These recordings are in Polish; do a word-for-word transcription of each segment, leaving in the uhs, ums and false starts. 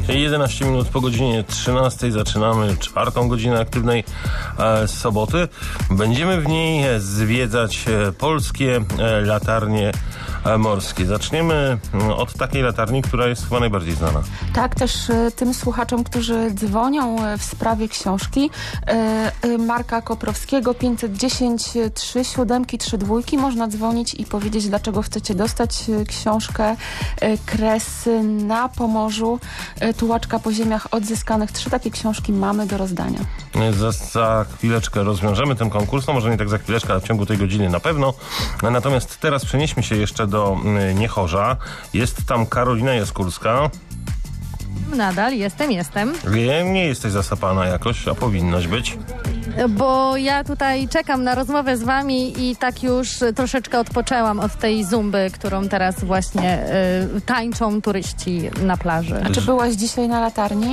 jedenaście minut po godzinie trzynastej zaczynamy czwartą godzinę aktywnej e, soboty. Będziemy w niej zwiedzać e, polskie e, latarnie e, morskie. Zaczniemy m, od takiej latarni, która jest chyba najbardziej znana. Tak, też e, tym słuchaczom, którzy dzwonią e, w sprawie książki e, e, Marka Koprowskiego pięćset dziesięć trzy siódemki trzy dwójki. Można dzwonić i powiedzieć, dlaczego chcecie dostać e, książkę e, Kresy na Pomorzu. E, Tułaczka po ziemiach odzyskanych. Trzy takie książki mamy do rozdania. Za, za chwileczkę rozwiążemy ten konkurs, no może nie tak za chwileczkę, ale w ciągu tej godziny na pewno. Natomiast teraz przenieśmy się jeszcze do Niechorza. Jest tam Karolina Jaskórska. Nadal jestem, jestem. Nie, nie jesteś zasapana jakoś, a powinnaś być. Bo ja tutaj czekam na rozmowę z wami i tak już troszeczkę odpoczęłam od tej zumby, którą teraz właśnie y, tańczą turyści na plaży. A czy byłaś dzisiaj na latarni?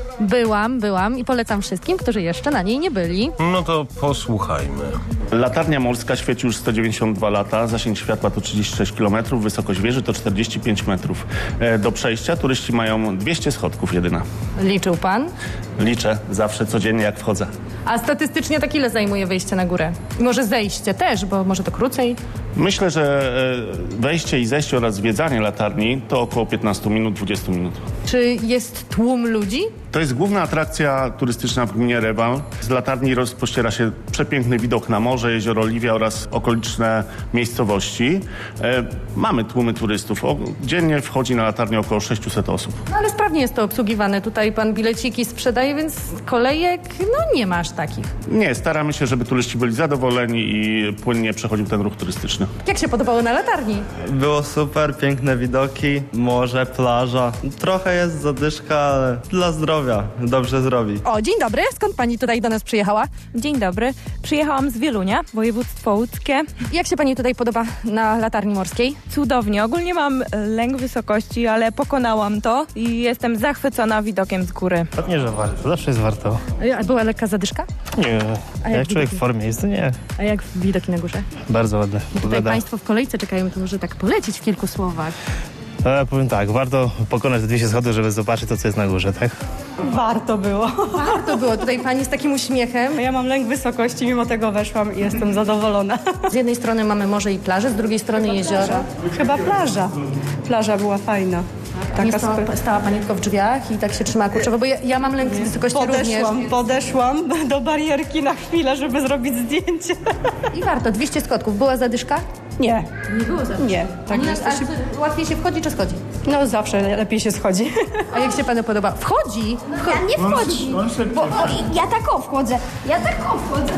Byłam, byłam i polecam wszystkim, którzy jeszcze na niej nie byli. No to posłuchajmy. Latarnia morska świeci już sto dziewięćdziesiąt dwa lata, zasięg światła to trzydzieści sześć kilometrów, wysokość wieży to czterdzieści pięć metrów. E, do przejścia turyści mają dwieście schodków jedyna. Liczył pan? Liczę zawsze, codziennie jak wchodzę. A statystycznie tak ile zajmuje wejście na górę? I może zejście też, bo może to krócej? Myślę, że e, wejście i zejście oraz zwiedzanie latarni to około piętnaście minut, dwadzieścia minut. Czy jest tłum ludzi? To jest główna atrakcja turystyczna w gminie Rewal. Z latarni rozpościera się przepiękny widok na morze, jezioro Liwia oraz okoliczne miejscowości. E, mamy tłumy turystów. O, dziennie wchodzi na latarnię około sześćset osób. No ale sprawnie jest to obsługiwane. Tutaj pan bileciki sprzedaje, więc kolejek no nie masz takich. Nie, staramy się, żeby turyści byli zadowoleni i płynnie przechodził ten ruch turystyczny. Jak się podobało na latarni? Było super, piękne widoki, morze, plaża. Trochę jest zadyszka, ale dla zdrowia dobrze zrobi. O, dzień dobry. Skąd pani tutaj do nas przyjechała? Dzień dobry. Przyjechałam z Wielunia, województwo łódzkie. Jak się pani tutaj podoba na latarni morskiej? Cudownie. Ogólnie mam lęk wysokości, ale pokonałam to i jestem zachwycona widokiem z góry. Pewnie, że warto. Zawsze jest warto. A była lekka zadyszka? Nie. A jak jak człowiek widoki? w formie jest, to nie. A jak widoki na górze? Bardzo ładne. Tutaj Pogoda. państwo w kolejce czekają, to może tak polecić w kilku słowach. No, ja powiem tak, warto pokonać te dwieście schodów, żeby zobaczyć to, co jest na górze, tak? Warto było. Warto było. Tutaj pani z takim uśmiechem. Ja mam lęk wysokości, mimo tego weszłam i jestem zadowolona. Z jednej strony mamy morze i plażę, z drugiej strony jezioro. Chyba plaża. Plaża była fajna. Nie Taka stała, spe... stała pani tylko w drzwiach i tak się trzymała kurczowo, bo ja, ja mam lęk wysokości również. Podeszłam, podeszłam do barierki na chwilę, żeby zrobić zdjęcie. I warto. dwieście schodków. Była zadyszka? Nie. Nie było zadyszki. Nie. Tak Nie, jest, a to się... czy łatwiej się wchodzi, czy schodzi? No zawsze lepiej się schodzi. A jak się panu podoba? Wchodzi? Ja nie wchodzi, bo o, ja tak o wchodzę, ja tak o wchodzę.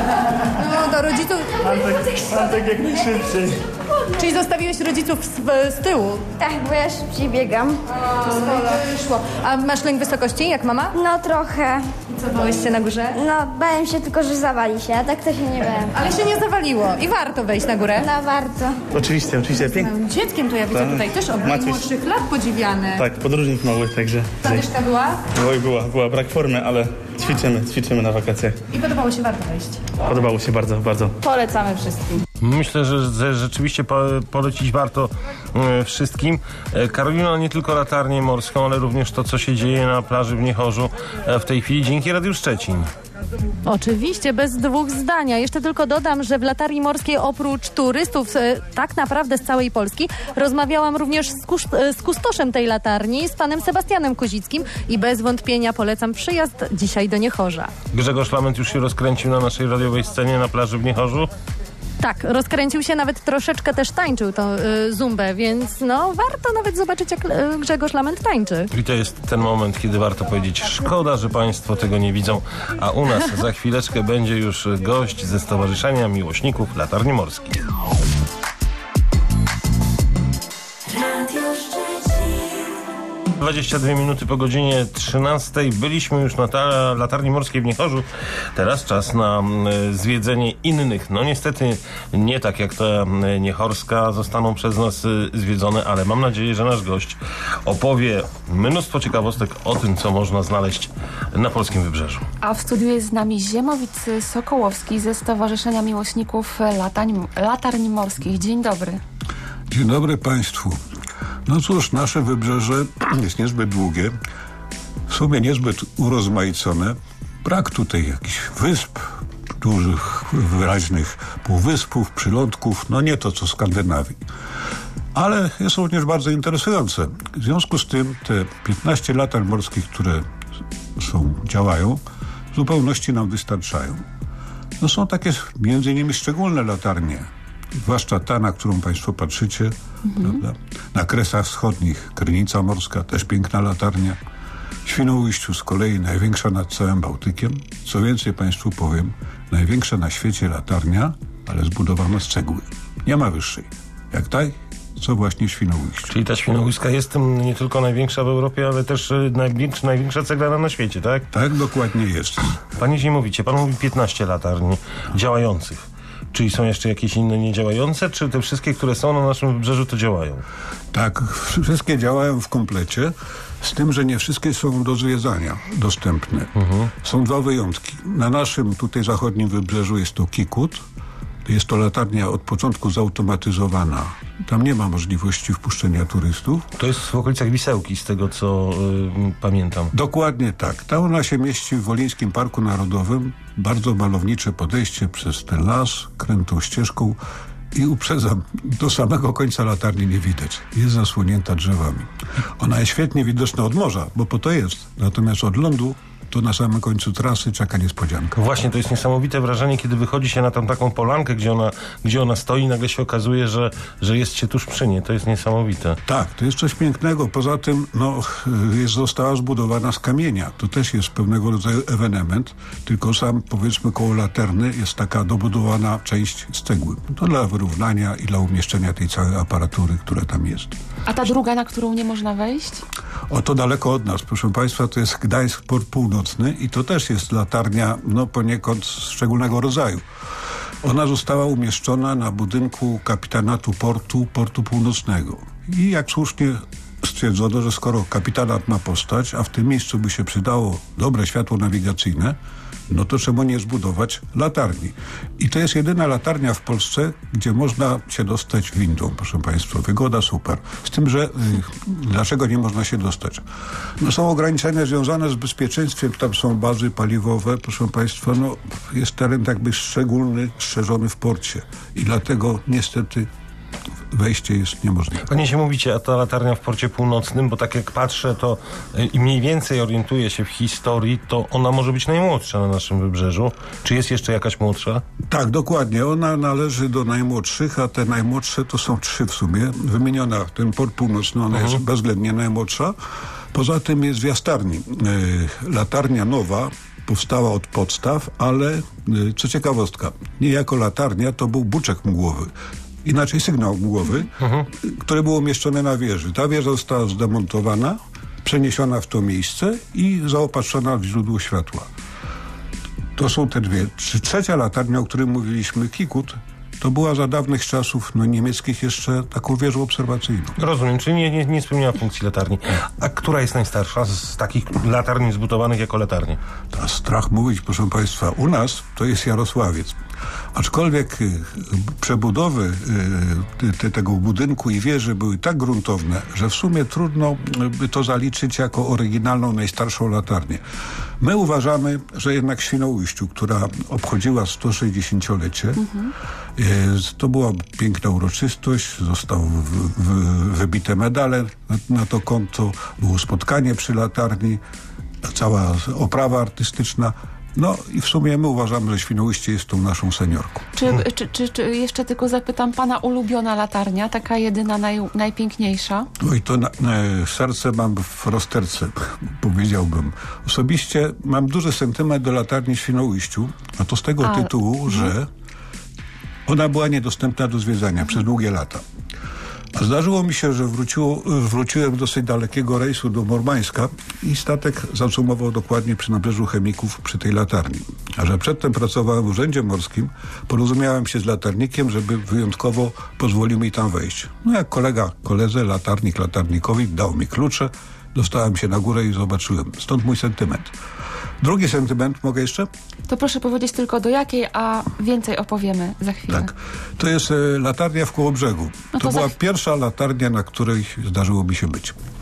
No do rodziców... Antek jak najszybciej. Czyli zostawiłeś rodziców z, z tyłu? Tak, bo ja szybciej biegam. Wyszło. A masz lęk wysokości, jak mama? No trochę. I co, bałeś się na górze? No bałem się tylko, że zawali się, a tak to się nie bałem. Ale się nie zawaliło. I warto wejść na górę. No warto. Oczywiście, oczywiście. Pięknie. Małym dzieckiem to ja widzę Tak. tutaj też od Maciuś. najmłodszych lat podziwiane. Tak, podróżnik mały, także... Zadyszka była Oj, była, była brak formy, ale ćwiczymy, ćwiczymy na wakacjach. i podobało się, warto wejść. Podobało się bardzo, bardzo. Polecamy wszystkim. Myślę, że, że rzeczywiście po, polecić warto e, wszystkim. E, Karolina, nie tylko latarnię morską, ale również to, co się dzieje na plaży w Niechorzu e, w tej chwili dzięki Radiu Szczecin. Oczywiście, bez dwóch zdania. Jeszcze tylko dodam, że w latarni morskiej oprócz turystów e, tak naprawdę z całej Polski rozmawiałam również z, kus e, z kustoszem tej latarni, z panem Sebastianem Kozickim i bez wątpienia polecam przyjazd dzisiaj do Niechorza. Grzegorz Lament już się rozkręcił na naszej radiowej scenie na plaży w Niechorzu. Tak, rozkręcił się, nawet troszeczkę też tańczył tą y, zumbę, więc no warto nawet zobaczyć, jak y, Grzegorz Lament tańczy. I to jest ten moment, kiedy warto powiedzieć, szkoda, że państwo tego nie widzą, a u nas za chwileczkę będzie już gość ze Stowarzyszenia Miłośników Latarni Morskich. dwadzieścia dwie minuty po godzinie trzynastej. Byliśmy już na ta latarni morskiej w Niechorzu. Teraz czas na y, zwiedzenie innych. No niestety nie tak jak ta y, niechorska zostaną przez nas y, zwiedzone, ale mam nadzieję, że nasz gość opowie mnóstwo ciekawostek o tym, co można znaleźć na polskim wybrzeżu. A w studiu jest z nami Ziemowit Sokołowski ze Stowarzyszenia Miłośników Latań, Latarni Morskich. Dzień dobry. Dzień dobry Państwu. No cóż, nasze wybrzeże jest niezbyt długie. w sumie niezbyt urozmaicone. Brak tutaj jakichś wysp, dużych, wyraźnych półwyspów, przylądków, no nie to co w Skandynawii. Ale jest również bardzo interesujące. W związku z tym te piętnaście latarń morskich, które są, działają, w zupełności nam wystarczają. No są takie między innymi szczególne latarnie, zwłaszcza ta, na którą Państwo patrzycie, mhm. prawda? Na Kresach Wschodnich Krynica Morska, też piękna latarnia. W Świnoujściu z kolei największa nad całym Bałtykiem. Co więcej Państwu powiem, największa na świecie latarnia, ale zbudowana z cegły. Nie ma wyższej. Jak ta, co właśnie w Świnoujściu. Czyli ta Świnoujska jest tym nie tylko największa w Europie, ale też największa, największa ceglana na świecie, tak? Tak, dokładnie jest. Panie Ziemowicz, pan mówi piętnaście latarni działających. Czyli są jeszcze jakieś inne niedziałające, czy te wszystkie, które są na naszym wybrzeżu, to działają? Tak, wszystkie działają w komplecie, z tym, że nie wszystkie są do zwiedzania dostępne. Mhm. Są dwa wyjątki. Na naszym tutaj zachodnim wybrzeżu jest to Kikut. Jest to latarnia od początku zautomatyzowana. Tam nie ma możliwości wpuszczenia turystów. To jest w okolicach Wisełki, z tego co yy, pamiętam. Dokładnie tak. Tam ona się mieści w Wolińskim Parku Narodowym. Bardzo malownicze podejście przez ten las, krętą ścieżką i uprzedzam, do samego końca latarni nie widać. Jest zasłonięta drzewami. Ona jest świetnie widoczna od morza, bo po to jest. Natomiast od lądu to na samym końcu trasy czeka niespodzianka. Właśnie, to jest niesamowite wrażenie, kiedy wychodzi się na tą taką polankę, gdzie ona, gdzie ona stoi i nagle się okazuje, że, że jest się tuż przy niej. To jest niesamowite. Tak, to jest coś pięknego. Poza tym no, jest, została zbudowana z kamienia. To też jest pewnego rodzaju ewenement, tylko sam, powiedzmy, koło laterny jest taka dobudowana część z cegły. To dla wyrównania i dla umieszczenia tej całej aparatury, która tam jest. A ta druga, na którą nie można wejść? O, to daleko od nas, proszę Państwa, to jest Gdańsk Port Północny i to też jest latarnia, no poniekąd szczególnego rodzaju. Ona została umieszczona na budynku kapitanatu portu, Portu Północnego. I jak słusznie stwierdzono, że skoro kapitanat ma powstać, a w tym miejscu by się przydało dobre światło nawigacyjne, no to czemu nie zbudować latarni? I to jest jedyna latarnia w Polsce, gdzie można się dostać windą, proszę Państwa. Wygoda super. Z tym, że y, dlaczego nie można się dostać? No są ograniczenia związane z bezpieczeństwem. Tam są bazy paliwowe, proszę Państwa. No jest teren jakby szczególny, strzeżony w porcie. I dlatego niestety wejście jest niemożliwe. Panie się mówicie, a ta latarnia w Porcie Północnym, bo tak jak patrzę, to i mniej więcej orientuję się w historii, to ona może być najmłodsza na naszym wybrzeżu. Czy jest jeszcze jakaś młodsza? Tak, dokładnie. Ona należy do najmłodszych, a te najmłodsze to są trzy w sumie. Wymieniona, ten Port Północny, ona uh-huh. jest bezwzględnie najmłodsza. Poza tym jest w Jastarni. Yy, latarnia nowa powstała od podstaw, ale yy, co ciekawostka, nie jako latarnia, to był buczek mgłowy. Inaczej sygnał mgłowy, uh-huh. który był umieszczony na wieży. Ta wieża została zdemontowana, przeniesiona w to miejsce i zaopatrzona w źródło światła. To są te dwie. Trzecia latarnia, o której mówiliśmy, Kikut, to była za dawnych czasów no, niemieckich jeszcze taką wieżą obserwacyjną. Rozumiem, czyli nie, nie, nie spełniała funkcji latarni. A która jest najstarsza z takich latarni zbudowanych jako latarnie? To strach mówić, proszę Państwa. U nas to jest Jarosławiec. Aczkolwiek y, przebudowy y, te, tego budynku i wieży były tak gruntowne, że w sumie trudno by to zaliczyć jako oryginalną, najstarszą latarnię. My uważamy, że jednak w Świnoujściu, która obchodziła sto sześćdziesięciolecie, mhm. y, to była piękna uroczystość, zostały w, w, wybite medale na, na to konto, było spotkanie przy latarni, cała oprawa artystyczna. No i w sumie my uważamy, że Świnoujście jest tą naszą seniorką. Czy, hmm. czy, czy, czy jeszcze tylko zapytam, pana ulubiona latarnia, taka jedyna, naj, najpiękniejsza? Oj, to na, na, serce mam w rozterce, powiedziałbym. Osobiście mam duży sentyment do latarni w Świnoujściu, a to z tego a, tytułu, hmm. że ona była niedostępna do zwiedzania hmm. przez długie lata. A zdarzyło mi się, że wróciło, wróciłem z dosyć dalekiego rejsu do Murmańska i statek zacumował dokładnie przy nabrzeżu Chemików przy tej latarni. A że przedtem pracowałem w Urzędzie Morskim, porozumiałem się z latarnikiem, żeby wyjątkowo pozwolił mi tam wejść. No jak kolega koledze, latarnik latarnikowi dał mi klucze, dostałem się na górę i zobaczyłem. Stąd mój sentyment. Drugi sentyment, mogę jeszcze? To proszę powiedzieć tylko do jakiej, a więcej opowiemy za chwilę. Tak. To jest e, latarnia w Kołobrzegu. No to to była za... pierwsza latarnia, na której zdarzyło mi się być.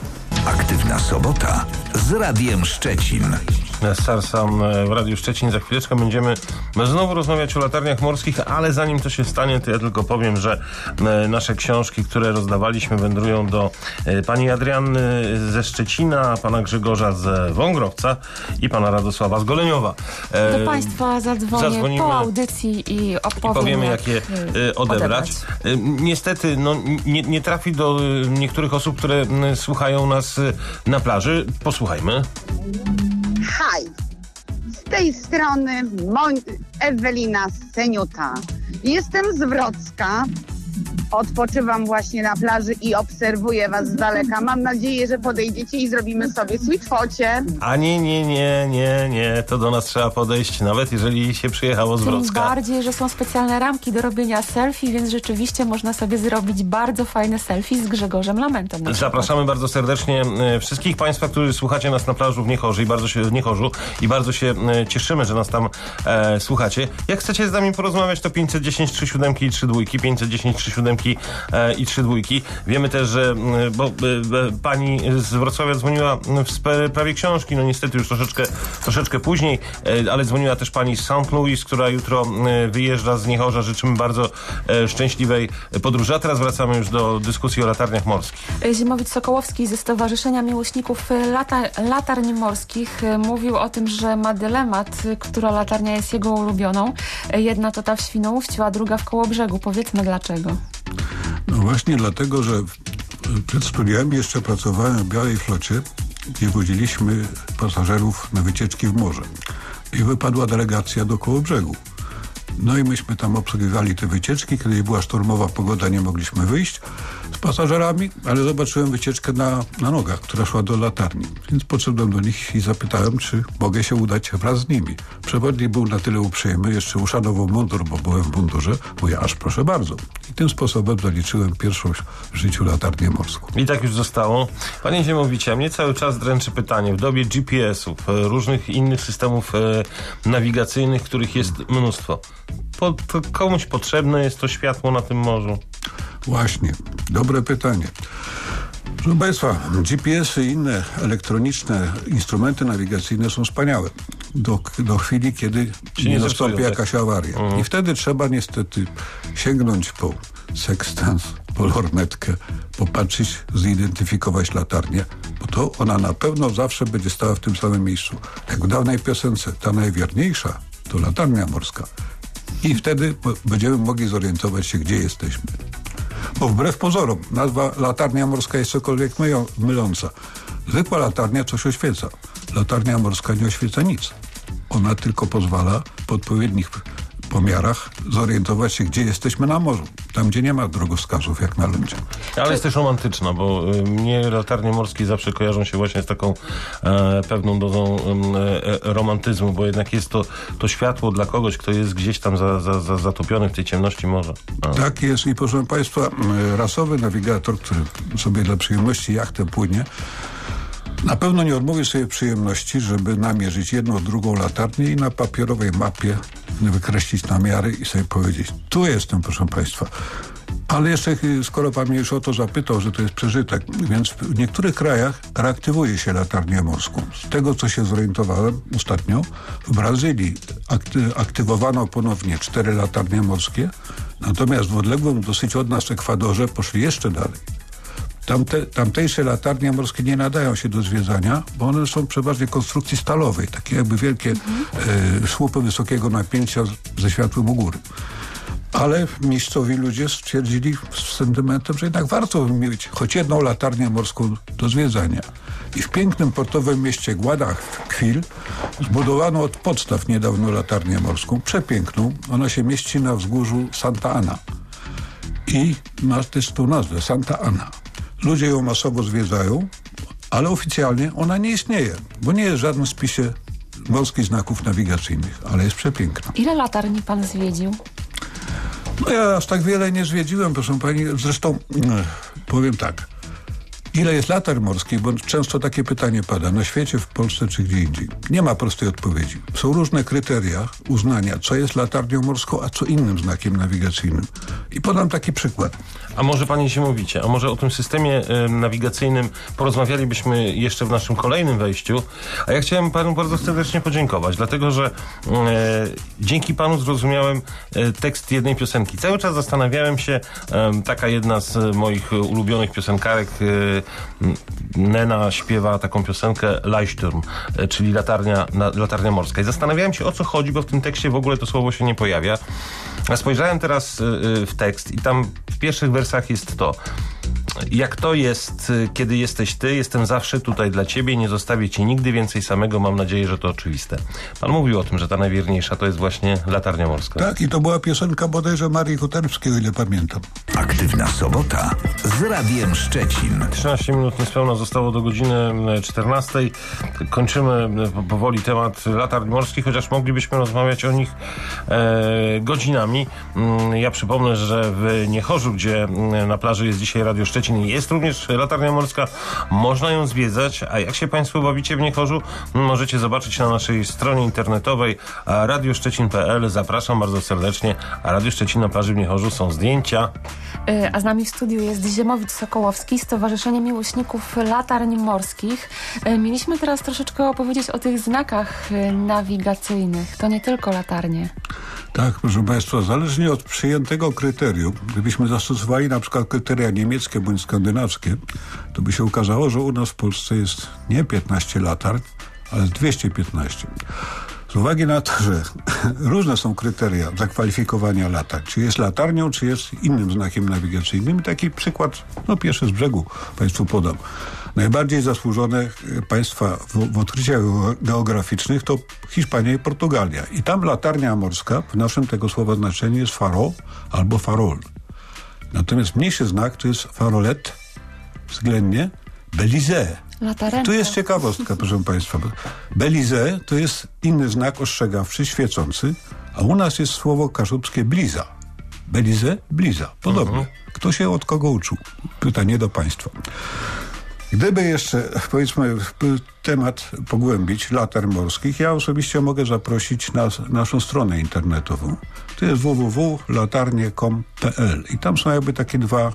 Aktywna sobota z Radiem Szczecin. Starsam w Radiu Szczecin. Za chwileczkę będziemy znowu rozmawiać o latarniach morskich, ale zanim to się stanie, to ja tylko powiem, że nasze książki, które rozdawaliśmy, wędrują do pani Adrianny ze Szczecina, pana Grzegorza z Wągrowca i pana Radosława z Goleniowa. Do państwa zadzwonię Zadzwonimy po audycji i opowiem, i powiemy, jak, jak je odebrać. odebrać. Niestety no, nie, nie trafi do niektórych osób, które słuchają nas na plaży. Posłuchajmy. Hej, z tej strony Mon- Ewelina Seniuta. Jestem z Wrocka. Odpoczywam właśnie na plaży i obserwuję was z daleka. Mam nadzieję, że podejdziecie i zrobimy sobie sweet focie. A nie, nie, nie, nie, nie. To do nas trzeba podejść, nawet jeżeli się przyjechało z Wrocka. Tym bardziej, że są specjalne ramki do robienia selfie, więc rzeczywiście można sobie zrobić bardzo fajne selfie z Grzegorzem Lamentem. Zapraszamy bardzo serdecznie wszystkich państwa, którzy słuchacie nas na plażu w Niechorzu i bardzo się, w Niechorzu, i bardzo się cieszymy, że nas tam e, słuchacie. Jak chcecie z nami porozmawiać, to pięćset dziesięć trzy siódemki i trzy dwójki, pięćset dziesięć trzy siódemki i trzy dwójki. Wiemy też, że bo, pani z Wrocławia dzwoniła w sprawie książki, no niestety już troszeczkę, troszeczkę później, ale dzwoniła też pani z Saint Louis, która jutro wyjeżdża z Niechorza. Życzymy bardzo szczęśliwej podróży. A teraz wracamy już do dyskusji o latarniach morskich. Ziemowit Sokołowski ze Stowarzyszenia Miłośników lata, Latarni Morskich mówił o tym, że ma dylemat, która latarnia jest jego ulubioną. Jedna to ta w Świnoujściu, a druga w Kołobrzegu. Powiedzmy dlaczego. No właśnie dlatego, że przed studiami jeszcze pracowałem w Białej Flocie, gdzie wodziliśmy pasażerów na wycieczki w morze. I wypadła delegacja do Kołobrzegu. No i myśmy tam obsługiwali te wycieczki. Kiedy była sztormowa pogoda, nie mogliśmy wyjść z pasażerami, ale zobaczyłem wycieczkę na, na nogach, która szła do latarni. Więc podszedłem do nich i zapytałem, czy mogę się udać wraz z nimi. Przewodnik był na tyle uprzejmy, jeszcze uszanował mundur, bo byłem w mundurze. Mówię, aż proszę bardzo. I tym sposobem zaliczyłem pierwszą w życiu latarnię morską. I tak już zostało. Panie Ziemowicie, mnie cały czas dręczy pytanie. W dobie G P S-ów, różnych innych systemów e, nawigacyjnych, których jest mnóstwo, Po, to komuś potrzebne jest to światło na tym morzu? Właśnie, dobre pytanie. Proszę Państwa, G P S-y i inne elektroniczne instrumenty nawigacyjne są wspaniałe. Do, do chwili, kiedy nie, nie nastąpi jakaś awaria. Mhm. I wtedy trzeba niestety sięgnąć po sekstans, po lornetkę, popatrzeć, zidentyfikować latarnię, bo to ona na pewno zawsze będzie stała w tym samym miejscu. Jak w dawnej piosence, ta najwierniejsza to latarnia morska. I wtedy będziemy mogli zorientować się, gdzie jesteśmy. Bo wbrew pozorom, nazwa latarnia morska jest cokolwiek myją, myląca. Zwykła latarnia coś oświeca. Latarnia morska nie oświeca nic. Ona tylko pozwala w odpowiednich pomiarach zorientować się, gdzie jesteśmy na morzu. Tam, gdzie nie ma drogowskazów, jak na lądzie. Ale jest też romantyczna, bo y, mnie latarnie morskie zawsze kojarzą się właśnie z taką e, pewną dozą e, romantyzmu, bo jednak jest to, to światło dla kogoś, kto jest gdzieś tam za, za, za, zatopiony w tej ciemności morza. A. Tak jest i proszę Państwa, rasowy nawigator, który sobie dla przyjemności jachtem płynie, na pewno nie odmówi sobie przyjemności, żeby namierzyć jedną, drugą latarnię i na papierowej mapie wykreślić namiary i sobie powiedzieć, tu jestem, proszę Państwa. Ale jeszcze, skoro Pan mnie już o to zapytał, że to jest przeżytek, więc w niektórych krajach reaktywuje się latarnię morską. Z tego, co się zorientowałem ostatnio, w Brazylii akty- aktywowano ponownie cztery latarnie morskie, natomiast w odległym dosyć od nas Ekwadorze poszli jeszcze dalej. Tamte, tamtejsze latarnie morskie nie nadają się do zwiedzania, bo one są przeważnie konstrukcji stalowej, takie jakby wielkie mhm. e, słupy wysokiego napięcia ze światłem u góry. Ale miejscowi ludzie stwierdzili z sentymentem, że jednak warto mieć choć jedną latarnię morską do zwiedzania. I w pięknym portowym mieście Guadalquivir zbudowano od podstaw niedawno latarnię morską, przepiękną. Ona się mieści na wzgórzu Santa Ana. I ma też tą nazwę, Santa Ana. Ludzie ją masowo zwiedzają, ale oficjalnie ona nie istnieje, bo nie jest w żadnym spisie morskich znaków nawigacyjnych, ale jest przepiękna. Ile latarni pan zwiedził? No ja aż tak wiele nie zwiedziłem, proszę pani. Zresztą powiem tak. Ile jest latarń morskich? Bo często takie pytanie pada. Na świecie, w Polsce czy gdzie indziej. Nie ma prostej odpowiedzi. Są różne kryteria uznania, co jest latarnią morską, a co innym znakiem nawigacyjnym. I podam taki przykład. A może panie Zimowicie, a może o tym systemie y, nawigacyjnym porozmawialibyśmy jeszcze w naszym kolejnym wejściu. A ja chciałem panu bardzo serdecznie podziękować, dlatego że y, dzięki panu zrozumiałem y, tekst jednej piosenki. Cały czas zastanawiałem się, y, taka jedna z moich ulubionych piosenkarek, y, Nena śpiewa taką piosenkę Leuchtturm, y, czyli latarnia, na, latarnia morska. I zastanawiałem się, o co chodzi, bo w tym tekście w ogóle to słowo się nie pojawia. A spojrzałem teraz y, y, w tekst i tam w pierwszych wersach jest to: jak to jest, kiedy jesteś ty, jestem zawsze tutaj dla ciebie, nie zostawię cię nigdy więcej samego, mam nadzieję, że to oczywiste. Pan mówił o tym, że ta najwierniejsza to jest właśnie latarnia morska. Tak, i to była piosenka bodajże Marii Kuterskiej, o ile pamiętam. Aktywna sobota z Radiem Szczecin. trzynaście minut niespełna zostało do godziny czternastej. Kończymy powoli temat latarni morskich, chociaż moglibyśmy rozmawiać o nich e, godzinami. Ja przypomnę, że w Niechorzu, gdzie na plaży jest dzisiaj Radio Szczecin, jest również latarnia morska. Można ją zwiedzać, a jak się państwo bawicie w Niechorzu, możecie zobaczyć na naszej stronie internetowej radioszczecin kropka p l. Zapraszam bardzo serdecznie. A Radio Szczecin na plaży w Niechorzu są zdjęcia. A z nami w studiu jest Ziemowit Sokołowski, Stowarzyszenie Miłośników Latarni Morskich. Mieliśmy teraz troszeczkę opowiedzieć o tych znakach nawigacyjnych. To nie tylko latarnie. Tak, proszę państwa, zależnie od przyjętego kryterium, gdybyśmy zastosowali na przykład kryteria niemieckie bądź skandynawskie, to by się okazało, że u nas w Polsce jest nie piętnaście latarń, ale dwieście piętnaście. Z uwagi na to, że różne są kryteria zakwalifikowania latarń, czy jest latarnią, czy jest innym znakiem nawigacyjnym. I taki przykład, no pierwszy z brzegu państwu podam. Najbardziej zasłużone państwa w, w odkryciach geograficznych to Hiszpania i Portugalia. I tam latarnia morska, w naszym tego słowa znaczeniu, jest faro albo farol. Natomiast mniejszy znak to jest farolet, względnie Belize. Latarenka. Tu jest ciekawostka, proszę państwa. Belize to jest inny znak ostrzegawczy, świecący, a u nas jest słowo kaszubskie bliza. Belize, bliza. Podobnie. Mhm. Kto się od kogo uczył? Pytanie do państwa. Gdyby jeszcze, powiedzmy, temat pogłębić latarń morskich, ja osobiście mogę zaprosić na naszą stronę internetową. To jest w w w kropka latarnie kropka com kropka p l i tam są jakby takie dwa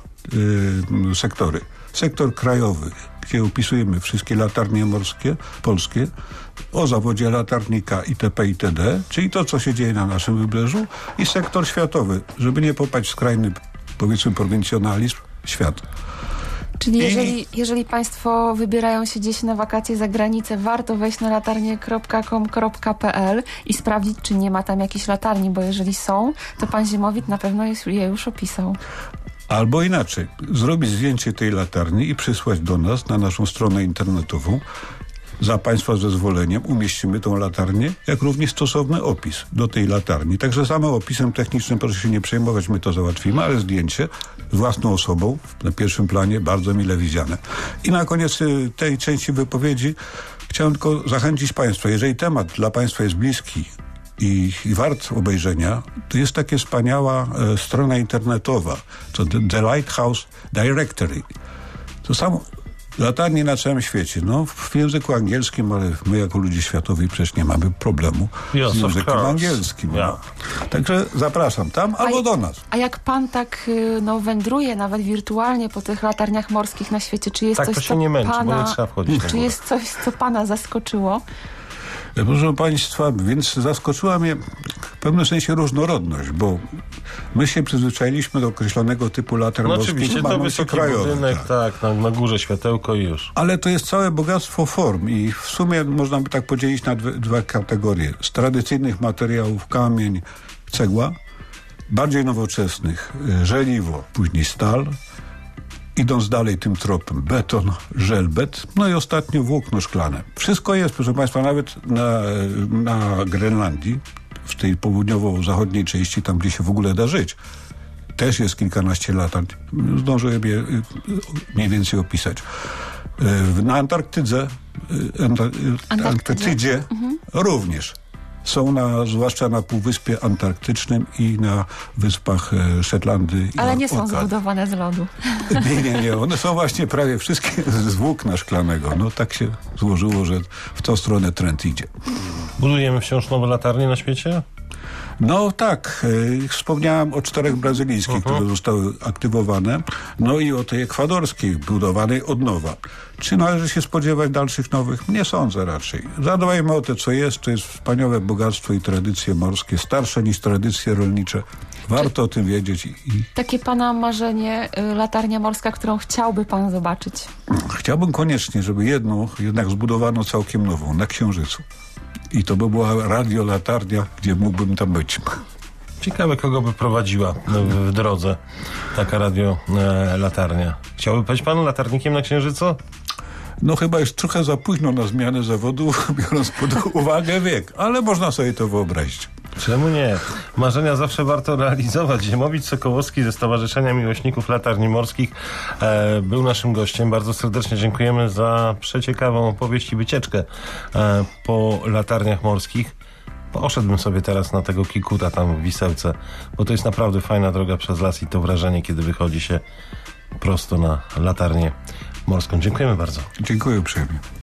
y, sektory. Sektor krajowy, gdzie opisujemy wszystkie latarnie morskie, polskie, o zawodzie latarnika itp. itd., czyli to, co się dzieje na naszym wybrzeżu, i sektor światowy, żeby nie popaść w skrajny, powiedzmy, prowincjonalizm, świat. Czyli jeżeli, jeżeli państwo wybierają się gdzieś na wakacje za granicę, warto wejść na latarnie kropka com kropka p l i sprawdzić, czy nie ma tam jakichś latarni, bo jeżeli są, to pan Ziemowit na pewno jest, je już opisał. Albo inaczej, zrobić zdjęcie tej latarni i przysłać do nas na naszą stronę internetową. Za państwa zezwoleniem umieścimy tą latarnię, jak również stosowny opis do tej latarni. Także samym opisem technicznym proszę się nie przejmować, my to załatwimy, ale zdjęcie z własną osobą na pierwszym planie bardzo mile widziane. I na koniec tej części wypowiedzi chciałem tylko zachęcić państwa, jeżeli temat dla państwa jest bliski i, i wart obejrzenia, to jest takie wspaniała e, strona internetowa, to The, The Lighthouse Directory. To samo latarnie na całym świecie, no w języku angielskim, ale my jako ludzie światowi przecież nie mamy problemu yes, z językiem angielskim. Yeah. No. Także zapraszam tam a albo do nas. A jak pan tak no, wędruje nawet wirtualnie po tych latarniach morskich na świecie, czy jest tak, coś, to się co nie męczy, pana, bo nie trzeba wchodzić na czy jest coś, co pana zaskoczyło? Proszę państwa, więc zaskoczyła mnie w pewnym sensie różnorodność, bo my się przyzwyczailiśmy do określonego typu latarń no morskich. oczywiście, to wysoki krajowe, budynek, tak, tak na, na górze światełko i już. Ale to jest całe bogactwo form i w sumie można by tak podzielić na dwie, dwie kategorie. Z tradycyjnych materiałów kamień, cegła, bardziej nowoczesnych żeliwo, później stal, idąc dalej tym tropem, beton, żelbet, no i ostatnio włókno szklane. Wszystko jest, proszę państwa, nawet na, na Grenlandii, w tej południowo-zachodniej części, tam gdzie się w ogóle da żyć, też jest kilkanaście latarń. Zdążyłem je mniej więcej opisać. Na Antarktydze, Antarktydzie, Antarktydzie mhm. również. Są na, zwłaszcza na Półwyspie Antarktycznym i na wyspach e, Szetlandy. Ale i nie są Orkad. zbudowane z lodu. Nie, nie, nie. One są właśnie prawie wszystkie z włókna szklanego. No tak się złożyło, że w tą stronę trend idzie. Budujemy wciąż nowe latarnie na świecie? No tak, e, wspomniałem o czterech brazylijskich, uh-huh. które zostały aktywowane, no i o tej ekwadorskiej, budowanej od nowa. Czy należy się spodziewać dalszych nowych? Nie sądzę raczej. Zadbajmy o to, co jest, to jest wspaniałe bogactwo i tradycje morskie, starsze niż tradycje rolnicze. Warto o tym wiedzieć. I, i... Takie pana marzenie, y, latarnia morska, którą chciałby pan zobaczyć? Chciałbym koniecznie, żeby jedną jednak zbudowano całkiem nową, na Księżycu. I to by była radiolatarnia, gdzie mógłbym tam być. Ciekawe, kogo by prowadziła w drodze taka radiolatarnia. Chciałby być pan latarnikiem na Księżycu? No chyba jest trochę za późno na zmianę zawodu, biorąc pod uwagę wiek, ale można sobie to wyobrazić. Czemu nie? Marzenia zawsze warto realizować. Ziemowit Sokołowski ze Stowarzyszenia Miłośników Latarni Morskich e, był naszym gościem. Bardzo serdecznie dziękujemy za przeciekawą opowieść i wycieczkę e, po latarniach morskich. Poszedłbym sobie teraz na tego Kikuta tam w Wisełce, bo to jest naprawdę fajna droga przez las i to wrażenie, kiedy wychodzi się prosto na latarnię morską. Dziękujemy bardzo. Dziękuję uprzejmie.